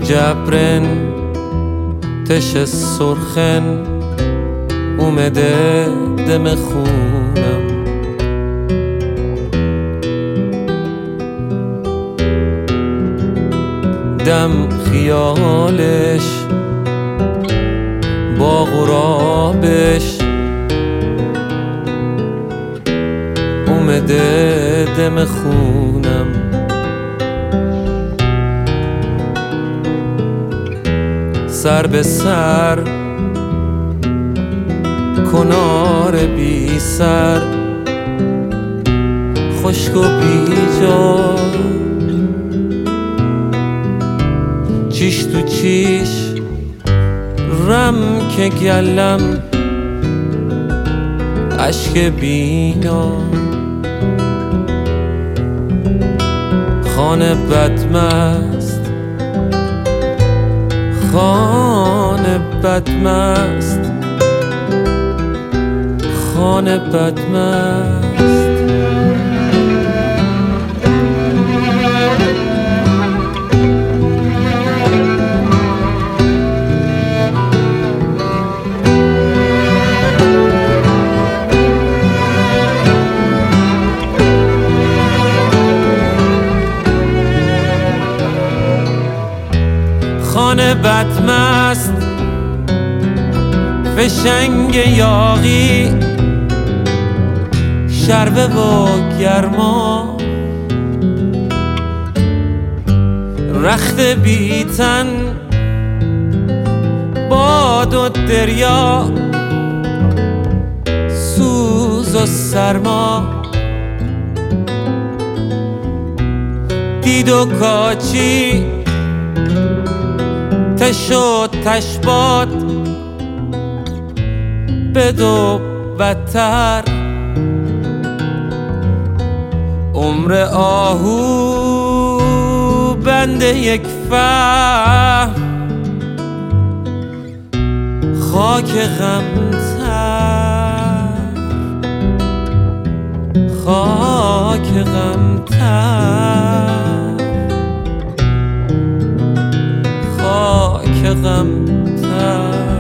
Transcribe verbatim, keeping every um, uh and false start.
جبرن تش سرخن اومده دم خونم. دم خیالش با غرابش اومده دم خونم. سر به سر کنار بی سر خشک و بی جا، چیش تو چیش رم که گلم اشک بینا. خانه بدمست خانه بدمست خانه بدمست. خانه بدمست فشنگ یاغی شربه و گرما، رخت بیتن باد و دریا سوز و سرما. دید و کاچی تش و تشباد بدو بدتر. عمر آهو بند یک فهم خاک غمتر خاک غمتر خاک غمتر.